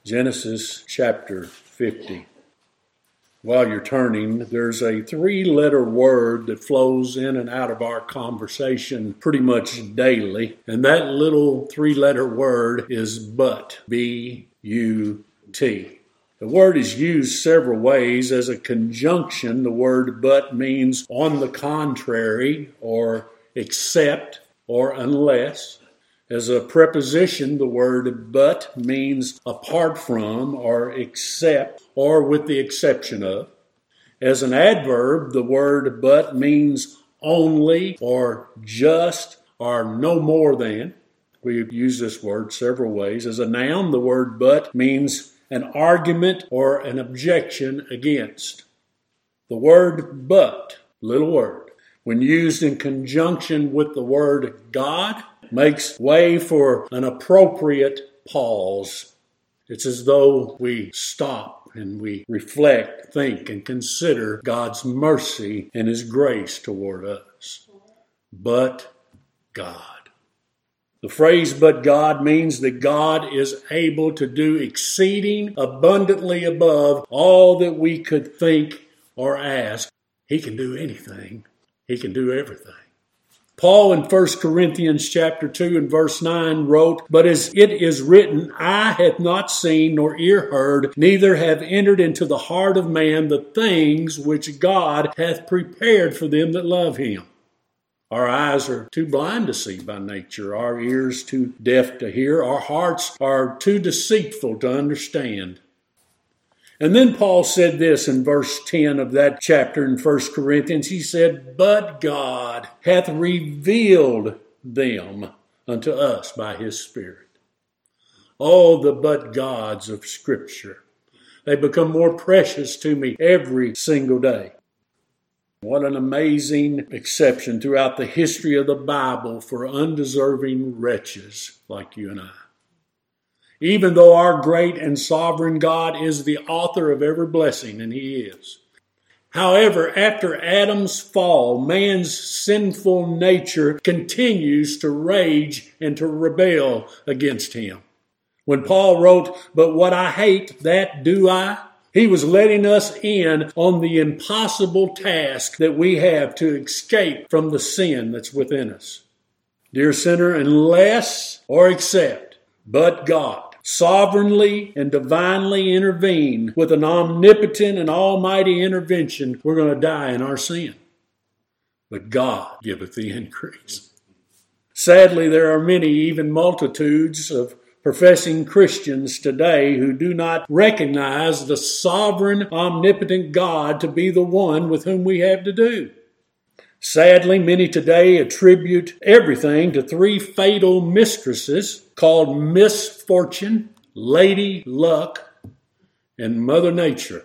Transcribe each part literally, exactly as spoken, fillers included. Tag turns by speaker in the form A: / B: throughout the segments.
A: Genesis chapter fifty. While you're turning, there's a three-letter word that flows in and out of our conversation pretty much daily, and that little three-letter word is but, B U T. The word is used several ways. As a conjunction, the word but means on the contrary, or except, or unless. As a preposition, the word but means apart from, or except, or with the exception of. As an adverb, the word but means only, or just, or no more than. We've used this word several ways. As a noun, the word but means an argument or an objection against. The word but, little word, when used in conjunction with the word God, makes way for an appropriate pause. It's as though we stop and we reflect, think, and consider God's mercy and His grace toward us. But God. The phrase "but God" means that God is able to do exceeding abundantly above all that we could think or ask. He can do anything. He can do everything. Paul in First Corinthians chapter two and verse nine wrote, "But as it is written, eye hath not seen nor ear heard, neither have entered into the heart of man the things which God hath prepared for them that love Him." Our eyes are too blind to see by nature, our ears too deaf to hear, our hearts are too deceitful to understand. And then Paul said this in verse ten of that chapter in First Corinthians. He said, "But God hath revealed them unto us by His Spirit." Oh, the but gods of Scripture. They become more precious to me every single day. What an amazing exception throughout the history of the Bible for undeserving wretches like you and I. Even though our great and sovereign God is the author of every blessing, and He is. However, after Adam's fall, man's sinful nature continues to rage and to rebel against Him. When Paul wrote, "But what I hate, that do I," he was letting us in on the impossible task that we have to escape from the sin that's within us. Dear sinner, unless or except, but God sovereignly and divinely intervene with an omnipotent and almighty intervention, we're going to die in our sin. But God giveth the increase. Sadly, there are many, even multitudes of professing Christians today who do not recognize the sovereign, omnipotent God to be the one with whom we have to do. Sadly, many today attribute everything to three fatal mistresses called misfortune, lady luck, and Mother Nature.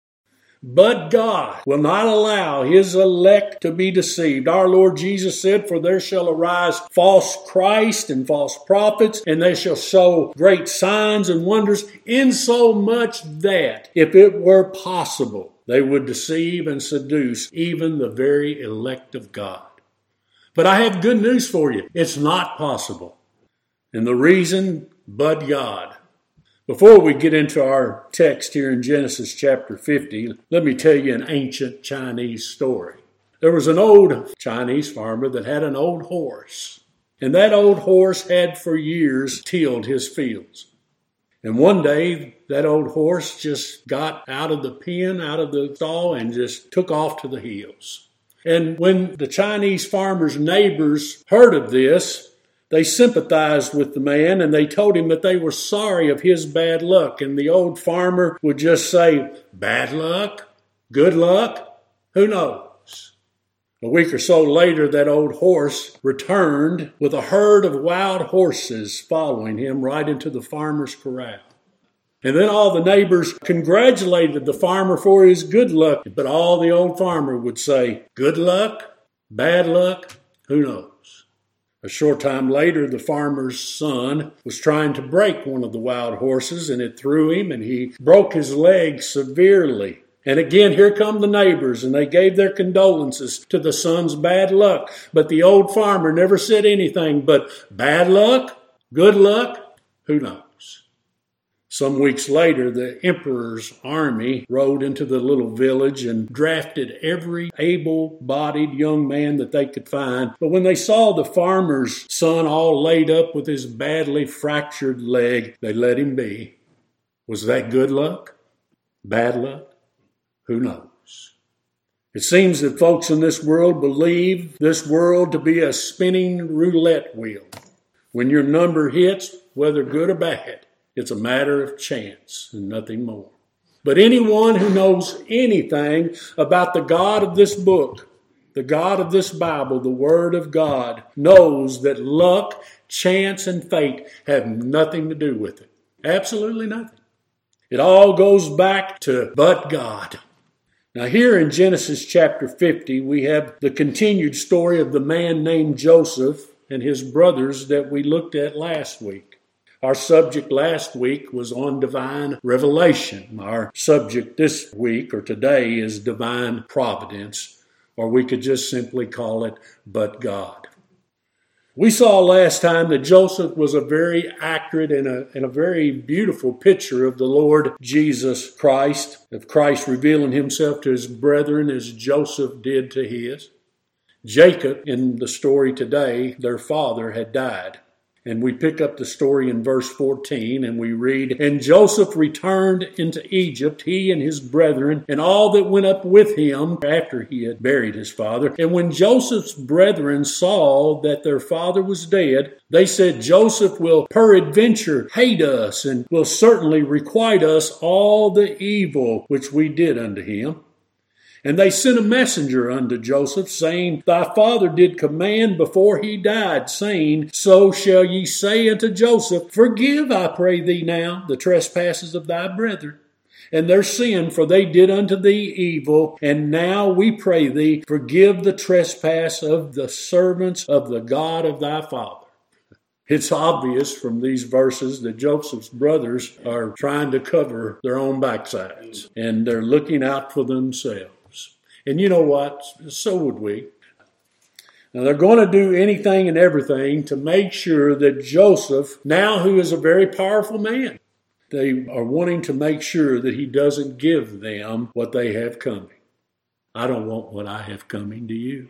A: But God will not allow His elect to be deceived. Our Lord Jesus said, "For there shall arise false Christ and false prophets, and they shall show great signs and wonders, insomuch that, if it were possible, they would deceive and seduce even the very elect of God." But I have good news for you. It's not possible. And the reason, but God. Before we get into our text here in Genesis chapter fifty, let me tell you an ancient Chinese story. There was an old Chinese farmer that had an old horse. And that old horse had for years tilled his fields. And one day, that old horse just got out of the pen, out of the stall, and just took off to the hills. And when the Chinese farmer's neighbors heard of this, they sympathized with the man, and they told him that they were sorry of his bad luck. And the old farmer would just say, "Bad luck? Good luck? Who knows?" A week or so later, that old horse returned with a herd of wild horses following him right into the farmer's corral. And then all the neighbors congratulated the farmer for his good luck. But all the old farmer would say, "Good luck? Bad luck? Who knows?" A short time later, the farmer's son was trying to break one of the wild horses, and it threw him, and he broke his leg severely. And again, here come the neighbors, and they gave their condolences to the son's bad luck. But the old farmer never said anything but, "Bad luck? Good luck? Who knows?" Some weeks later, the emperor's army rode into the little village and drafted every able-bodied young man that they could find. But when they saw the farmer's son all laid up with his badly fractured leg, they let him be. Was that good luck? Bad luck? Who knows? It seems that folks in this world believe this world to be a spinning roulette wheel. When your number hits, whether good or bad, it's a matter of chance and nothing more. But anyone who knows anything about the God of this book, the God of this Bible, the Word of God, knows that luck, chance, and fate have nothing to do with it. Absolutely nothing. It all goes back to but God. Now here in Genesis chapter fifty, we have the continued story of the man named Joseph and his brothers that we looked at last week. Our subject last week was on divine revelation. Our subject this week or today is divine providence, or we could just simply call it but God. We saw last time that Joseph was a very accurate and a, and a very beautiful picture of the Lord Jesus Christ, of Christ revealing himself to his brethren as Joseph did to his. Jacob, in the story today, their father had died. And we pick up the story in verse fourteen, and we read, "And Joseph returned into Egypt, he and his brethren, and all that went up with him after he had buried his father. And when Joseph's brethren saw that their father was dead, they said, Joseph will peradventure hate us, and will certainly requite us all the evil which we did unto him. And they sent a messenger unto Joseph, saying, Thy father did command before he died, saying, So shall ye say unto Joseph, Forgive, I pray thee now, the trespasses of thy brethren, and their sin, for they did unto thee evil. And now we pray thee, forgive the trespass of the servants of the God of thy father." It's obvious from these verses that Joseph's brothers are trying to cover their own backsides, and they're looking out for themselves. And you know what? So would we. Now they're going to do anything and everything to make sure that Joseph, now who is a very powerful man, they are wanting to make sure that he doesn't give them what they have coming. I don't want what I have coming to you.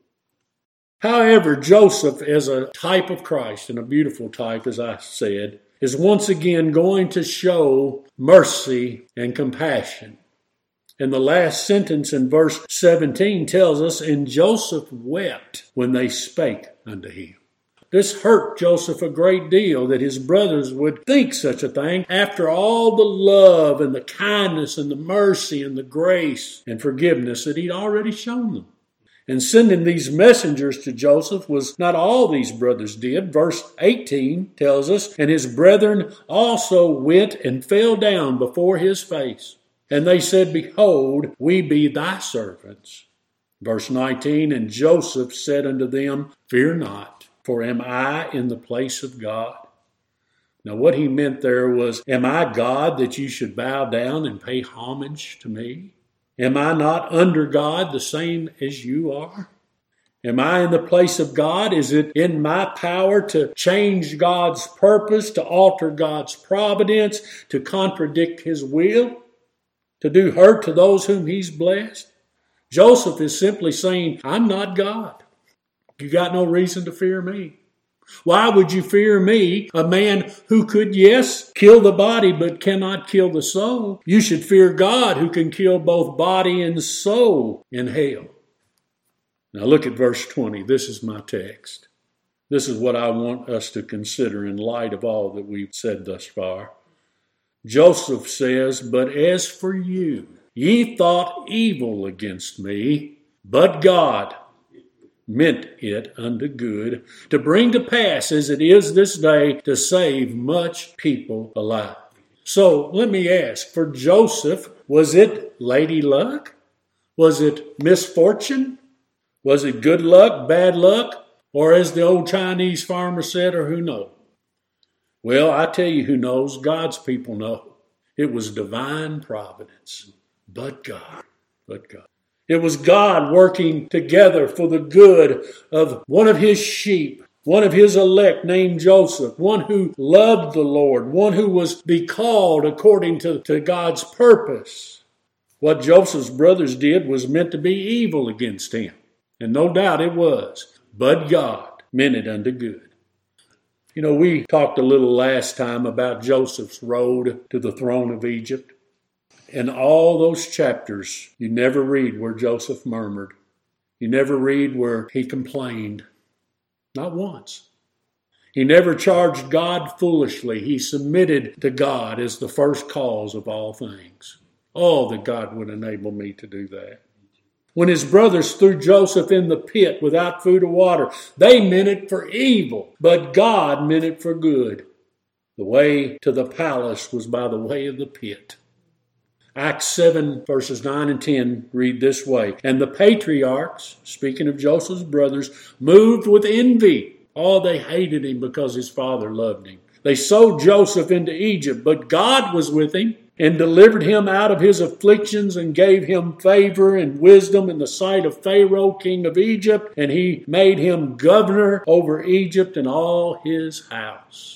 A: However, Joseph, as a type of Christ, and a beautiful type, as I said, is once again going to show mercy and compassion. And the last sentence in verse seventeen tells us, And Joseph wept when they spake unto him. This hurt Joseph a great deal that his brothers would think such a thing after all the love and the kindness and the mercy and the grace and forgiveness that he'd already shown them. And sending these messengers to Joseph was not all these brothers did. Verse eighteen tells us, And his brethren also went and fell down before his face. And they said, Behold, we be thy servants. Verse nineteen, And Joseph said unto them, Fear not, for am I in the place of God? Now what he meant there was, Am I God that you should bow down and pay homage to me? Am I not under God the same as you are? Am I in the place of God? Is it in my power to change God's purpose, to alter God's providence, to contradict his will? To do hurt to those whom he's blessed? Joseph is simply saying, I'm not God. You got no reason to fear me. Why would you fear me, a man who could, yes, kill the body but cannot kill the soul? You should fear God who can kill both body and soul in hell. Now look at verse twenty. This is my text. This is what I want us to consider in light of all that we've said thus far. Joseph says, But as for you, ye thought evil against me, but God meant it unto good, to bring to pass as it is this day, to save much people alive. So let me ask, for Joseph, was it lady luck? Was it misfortune? Was it good luck, bad luck? Or as the old Chinese farmer said, or who knows? Well, I tell you who knows. God's people know. It was divine providence. But God. But God. It was God working together for the good of one of his sheep, one of his elect named Joseph, one who loved the Lord, one who was be called according to, to God's purpose. What Joseph's brothers did was meant to be evil against him. And no doubt it was. But God meant it unto good. You know, we talked a little last time about Joseph's road to the throne of Egypt. In all those chapters, you never read where Joseph murmured. You never read where he complained. Not once. He never charged God foolishly. He submitted to God as the first cause of all things. Oh, that God would enable me to do that. When his brothers threw Joseph in the pit without food or water, they meant it for evil, but God meant it for good. The way to the palace was by the way of the pit. Acts seven, verses nine and ten read this way. And the patriarchs, speaking of Joseph's brothers, moved with envy. Oh, they hated him because his father loved him. They sold Joseph into Egypt, but God was with him and delivered him out of his afflictions and gave him favor and wisdom in the sight of Pharaoh, king of Egypt. And he made him governor over Egypt and all his house.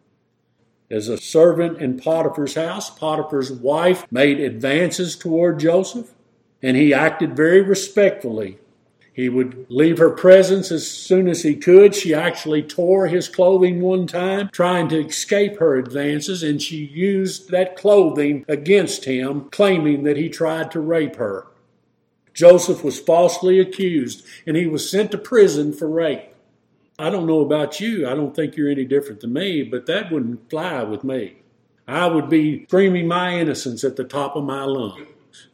A: As a servant in Potiphar's house, Potiphar's wife made advances toward Joseph, and he acted very respectfully. He would leave her presence as soon as he could. She actually tore his clothing one time, trying to escape her advances, and she used that clothing against him, claiming that he tried to rape her. Joseph was falsely accused, and he was sent to prison for rape. I don't know about you. I don't think you're any different than me, but that wouldn't fly with me. I would be screaming my innocence at the top of my lungs.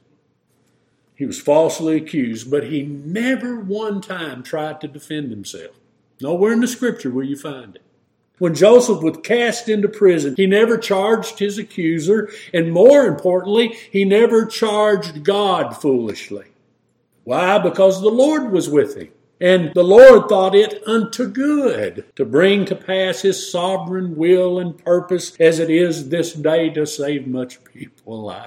A: He was falsely accused, but he never one time tried to defend himself. Nowhere in the scripture will you find it. When Joseph was cast into prison, he never charged his accuser, and more importantly, he never charged God foolishly. Why? Because the Lord was with him. And the Lord thought it unto good to bring to pass his sovereign will and purpose as it is this day to save much people alive.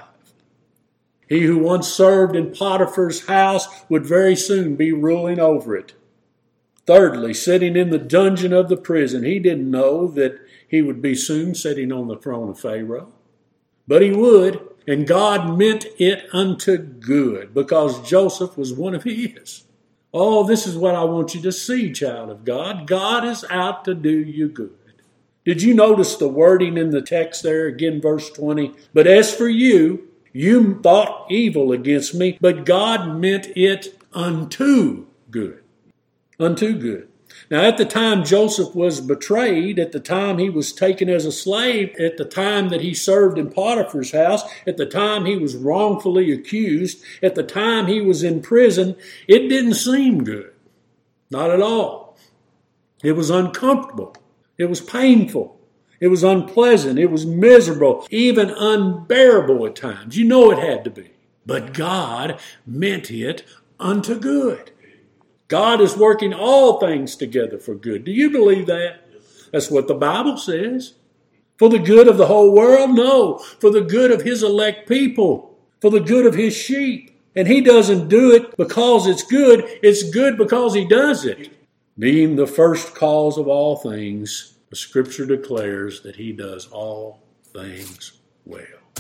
A: He who once served in Potiphar's house would very soon be ruling over it. Thirdly, sitting in the dungeon of the prison, he didn't know that he would be soon sitting on the throne of Pharaoh. But he would, and God meant it unto good because Joseph was one of his. Oh, this is what I want you to see, child of God. God is out to do you good. Did you notice the wording in the text there? Again, verse twenty. But as for you, you thought evil against me, but God meant it unto good. Unto good. Now, at the time Joseph was betrayed, at the time he was taken as a slave, at the time that he served in Potiphar's house, at the time he was wrongfully accused, at the time he was in prison, it didn't seem good. Not at all. It was uncomfortable. It was painful. It was unpleasant. It was miserable, even unbearable at times. You know it had to be. But God meant it unto good. God is working all things together for good. Do you believe that? That's what the Bible says. For the good of the whole world? No. For the good of his elect people. For the good of his sheep. And he doesn't do it because it's good. It's good because he does it. Being the first cause of all things, the scripture declares that he does all things well.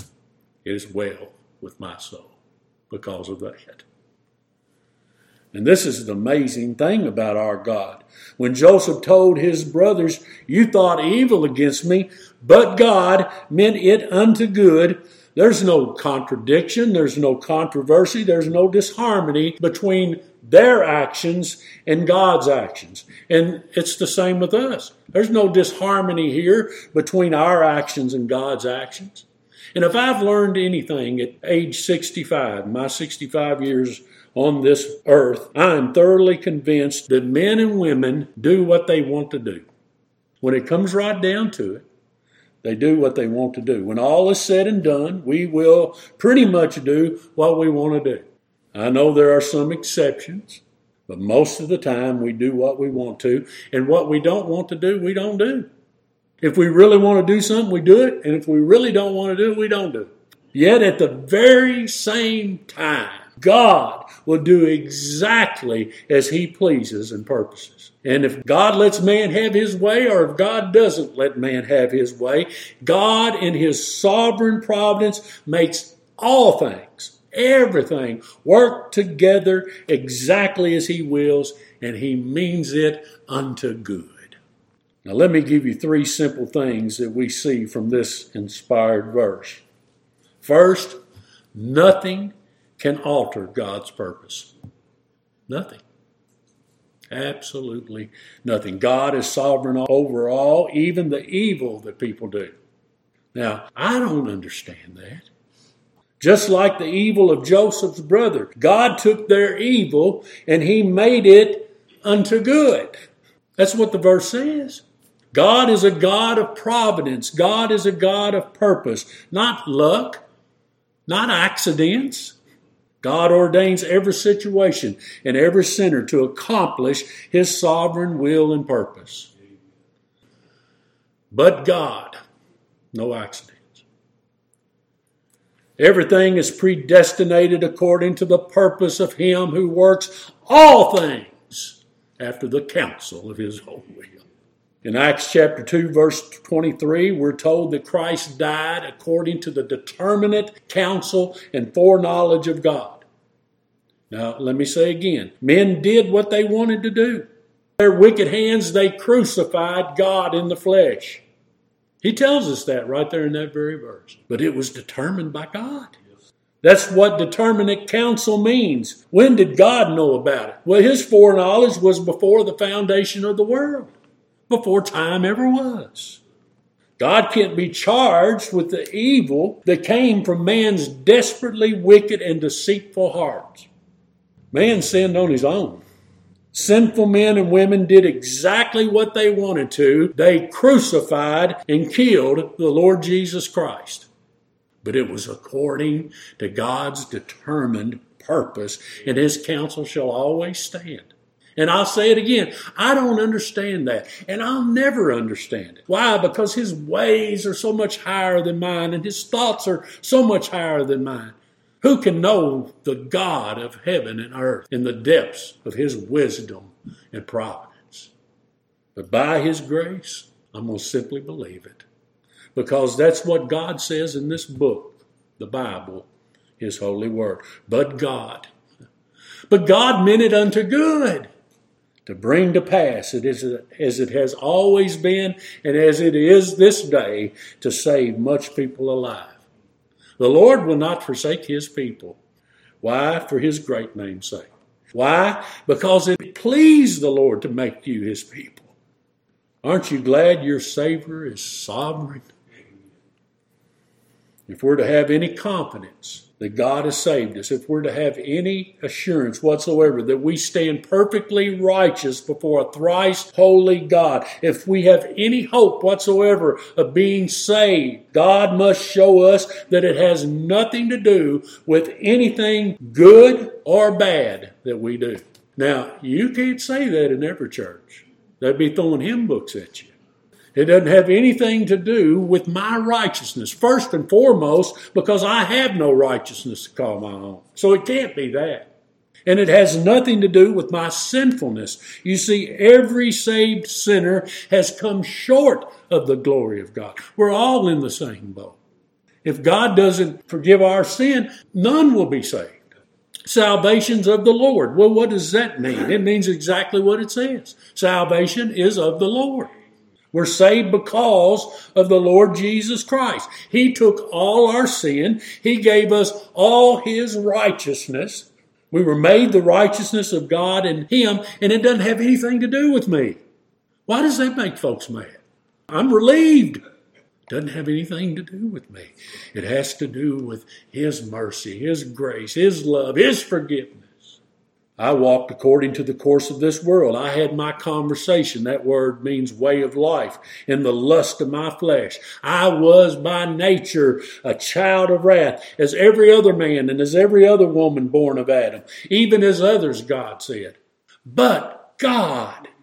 A: It is well with my soul because of that. And this is the amazing thing about our God. When Joseph told his brothers, you thought evil against me, but God meant it unto good, there's no contradiction, there's no controversy, there's no disharmony between their actions and God's actions. And it's the same with us. There's no disharmony here between our actions and God's actions. And if I've learned anything at age sixty-five, my sixty-five years on this earth, I am thoroughly convinced that men and women do what they want to do. When it comes right down to it, they do what they want to do. When all is said and done, we will pretty much do what we want to do. I know there are some exceptions, but most of the time we do what we want to, and what we don't want to do, we don't do. If we really want to do something, we do it, and if we really don't want to do it, we don't do it. Yet at the very same time, God will do exactly as He pleases and purposes. And if God lets man have his way, or if God doesn't let man have his way, God in His sovereign providence makes all things, everything, work together exactly as He wills, and He means it unto good. Now let me give you three simple things that we see from this inspired verse. First, nothing can alter God's purpose. Nothing. Absolutely nothing. God is sovereign over all, even the evil that people do. Now, I don't understand that. Just like the evil of Joseph's brother, God took their evil and He made it unto good. That's what the verse says. God is a God of providence. God is a God of purpose, not luck, not accidents. God ordains every situation and every sinner to accomplish His sovereign will and purpose. But God, no accidents. Everything is predestinated according to the purpose of Him who works all things after the counsel of His own will. In Acts chapter two, verse twenty-three, we're told that Christ died according to the determinate counsel and foreknowledge of God. Now, let me say again, men did what they wanted to do. Their wicked hands, they crucified God in the flesh. He tells us that right there in that very verse. But it was determined by God. That's what determinate counsel means. When did God know about it? Well, His foreknowledge was before the foundation of the world. Before time ever was. God can't be charged with the evil that came from man's desperately wicked and deceitful heart. Man sinned on his own. Sinful men and women did exactly what they wanted to. They crucified and killed the Lord Jesus Christ. But it was according to God's determined purpose, and His counsel shall always stand. And I'll say it again, I don't understand that, and I'll never understand it. Why? Because His ways are so much higher than mine, and His thoughts are so much higher than mine. Who can know the God of heaven and earth in the depths of His wisdom and providence? But by His grace, I'm going to simply believe it. Because that's what God says in this book, the Bible, His holy word. But God. But God meant it unto good, to bring to pass it is as it has always been and as it is this day, to save much people alive. The Lord will not forsake His people. Why? For His great name's sake. Why? Because it pleased the Lord to make you His people. Aren't you glad your Savior is sovereign? If we're to have any confidence that God has saved us, if we're to have any assurance whatsoever that we stand perfectly righteous before a thrice holy God, if we have any hope whatsoever of being saved, God must show us that it has nothing to do with anything good or bad that we do. Now, you can't say that in every church. They'd be throwing hymn books at you. It doesn't have anything to do with my righteousness, first and foremost, because I have no righteousness to call my own. So it can't be that. And it has nothing to do with my sinfulness. You see, every saved sinner has come short of the glory of God. We're all in the same boat. If God doesn't forgive our sin, none will be saved. Salvation's of the Lord. Well, what does that mean? It means exactly what it says. Salvation is of the Lord. We're saved because of the Lord Jesus Christ. He took all our sin. He gave us all His righteousness. We were made the righteousness of God in Him, and it doesn't have anything to do with me. Why does that make folks mad? I'm relieved. It doesn't have anything to do with me. It has to do with His mercy, His grace, His love, His forgiveness. I walked according to the course of this world. I had my conversation. That word means way of life. In the lust of my flesh. I was by nature a child of wrath, as every other man and as every other woman born of Adam. Even as others, God said. But God,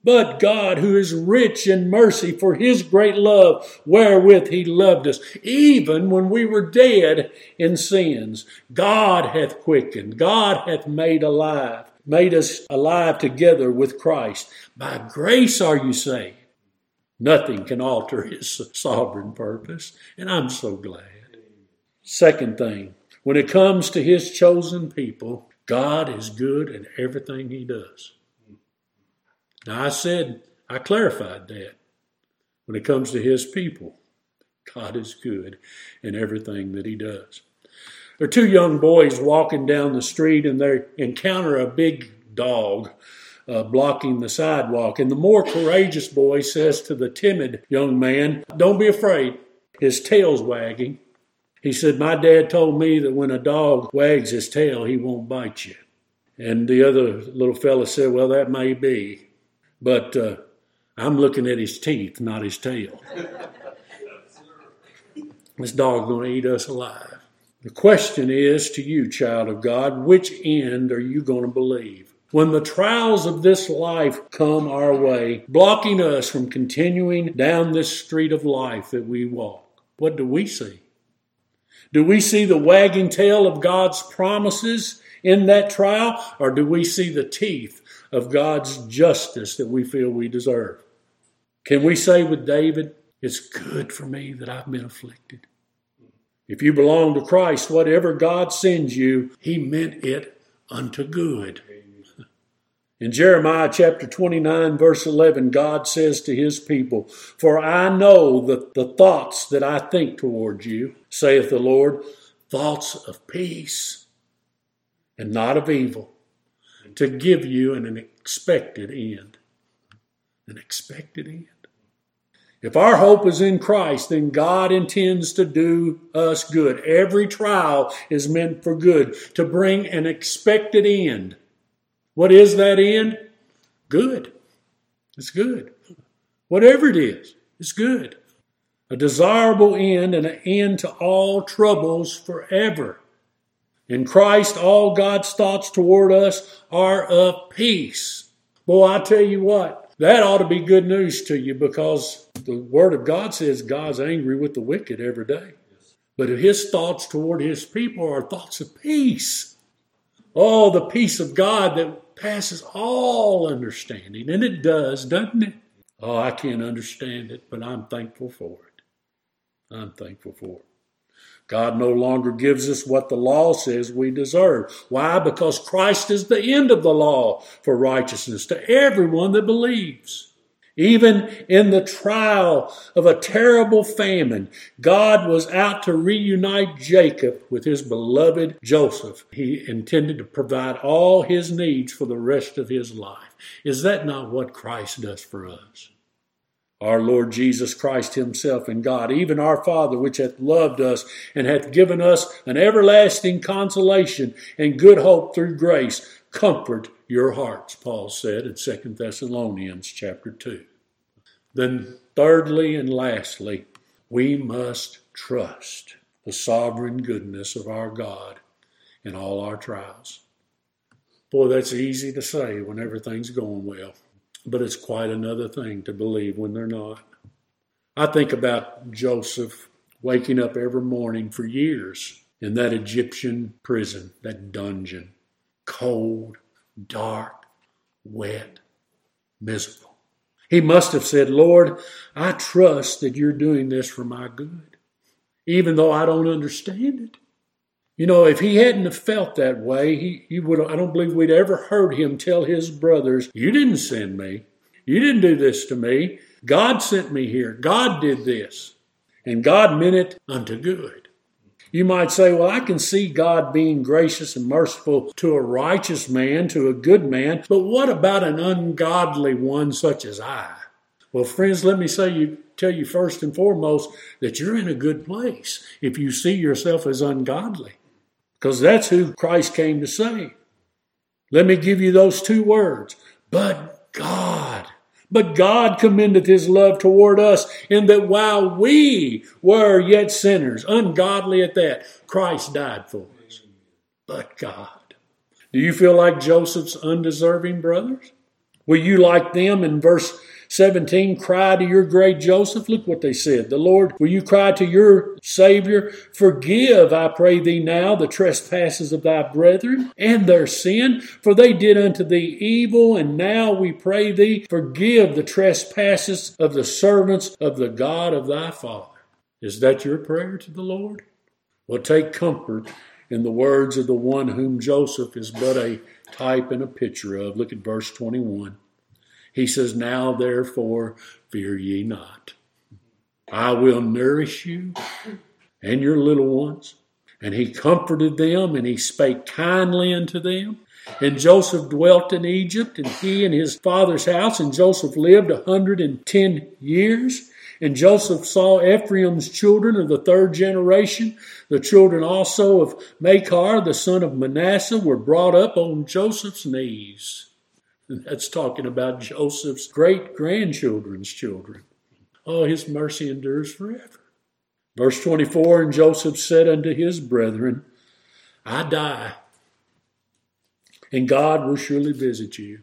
A: But God, who is rich in mercy for his great love, wherewith he loved us, even when we were dead in sins, God hath quickened, God hath made alive, made us alive together with Christ. By grace are you saved. Nothing can alter his sovereign purpose, and I'm so glad. Second thing, when it comes to his chosen people, God is good in everything he does. Now I said, I clarified that. When it comes to his people, God is good in everything that he does. There are two young boys walking down the street and they encounter a big dog uh, blocking the sidewalk. And the more courageous boy says to the timid young man, "Don't be afraid." His tail's wagging. He said, "My dad told me that when a dog wags his tail, he won't bite you." And the other little fella said, "Well, that may be. But uh, I'm looking at his teeth, not his tail. This dog's going to eat us alive." The question is to you, child of God, which end are you going to believe? When the trials of this life come our way, blocking us from continuing down this street of life that we walk, what do we see? Do we see the wagging tail of God's promises in that trial, or do we see the teeth of God's justice that we feel we deserve? Can we say with David, "It's good for me that I've been afflicted"? If you belong to Christ, whatever God sends you, he meant it unto good. In Jeremiah chapter twenty-nine, verse eleven, God says to his people, "For I know that the thoughts that I think toward you, saith the Lord, thoughts of peace and not of evil, to give you an, an expected end." An expected end. If our hope is in Christ, then God intends to do us good. Every trial is meant for good, to bring an expected end. What is that end? Good. It's good. Whatever it is, it's good. A desirable end and an end to all troubles forever. In Christ, all God's thoughts toward us are of peace. Boy, I tell you what, that ought to be good news to you, because the Word of God says God's angry with the wicked every day. But his thoughts toward his people are thoughts of peace. Oh, the peace of God that passes all understanding. And it does, doesn't it? Oh, I can't understand it, but I'm thankful for it. I'm thankful for it. God no longer gives us what the law says we deserve. Why? Because Christ is the end of the law for righteousness to everyone that believes. Even in the trial of a terrible famine, God was out to reunite Jacob with his beloved Joseph. He intended to provide all his needs for the rest of his life. Is that not what Christ does for us? Our Lord Jesus Christ himself and God, even our Father, which hath loved us and hath given us an everlasting consolation and good hope through grace, comfort your hearts, Paul said in Second Thessalonians chapter two. Then thirdly and lastly, we must trust the sovereign goodness of our God in all our trials. Boy, that's easy to say when everything's going well. But it's quite another thing to believe when they're not. I think about Joseph waking up every morning for years in that Egyptian prison, that dungeon. Cold, dark, wet, miserable. He must have said, "Lord, I trust that you're doing this for my good, even though I don't understand it." You know, if he hadn't have felt that way, he, he would. I don't believe we'd ever heard him tell his brothers, "You didn't send me. You didn't do this to me. God sent me here. God did this." And God meant it unto good. You might say, "Well, I can see God being gracious and merciful to a righteous man, to a good man, but what about an ungodly one such as I?" Well, friends, let me say you tell you first and foremost that you're in a good place if you see yourself as ungodly. Because that's who Christ came to save. Let me give you those two words. But God. But God commendeth his love toward us in that while we were yet sinners, ungodly at that, Christ died for us. But God. Do you feel like Joseph's undeserving brothers? Will you, like them in verse seventeen, cry to your great Joseph? Look what they said. The Lord, will you cry to your Savior? Forgive, I pray thee now, the trespasses of thy brethren and their sin, for they did unto thee evil. And now we pray thee, forgive the trespasses of the servants of the God of thy Father. Is that your prayer to the Lord? Well, take comfort in the words of the one whom Joseph is but a type and a picture of. Look at verse twenty-one. He says, now therefore fear ye not. I will nourish you and your little ones. And he comforted them, and he spake kindly unto them. And Joseph dwelt in Egypt, and he and his father's house, and Joseph lived a hundred and ten years. And Joseph saw Ephraim's children of the third generation. The children also of Machir, the son of Manasseh, were brought up on Joseph's knees. And that's talking about Joseph's great-grandchildren's children. Oh, his mercy endures forever. Verse twenty-four, and Joseph said unto his brethren, I die, and God will surely visit you.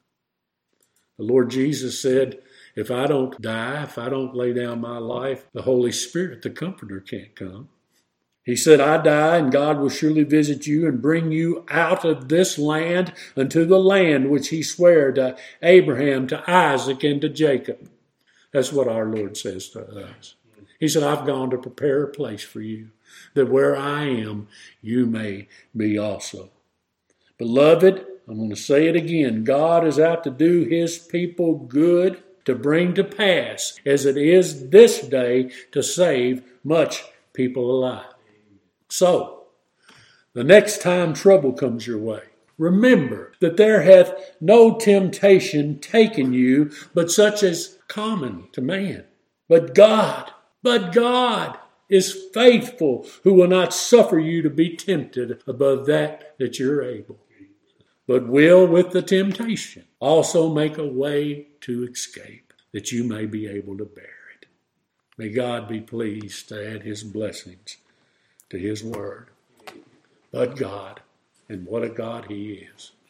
A: The Lord Jesus said, if I don't die, if I don't lay down my life, the Holy Spirit, the Comforter, can't come. He said, I die, and God will surely visit you and bring you out of this land unto the land which he sware to Abraham, to Isaac, and to Jacob. That's what our Lord says to us. He said, I've gone to prepare a place for you, that where I am, you may be also. Beloved, I'm going to say it again. God is out to do his people good, to bring to pass, as it is this day, to save much people alive. So, the next time trouble comes your way, remember that there hath no temptation taken you, but such as common to man. But God, but God is faithful, who will not suffer you to be tempted above that that you're able, but will with the temptation also make a way to escape, that you may be able to bear it. May God be pleased to add his blessings to his word. But God, and what a God he is.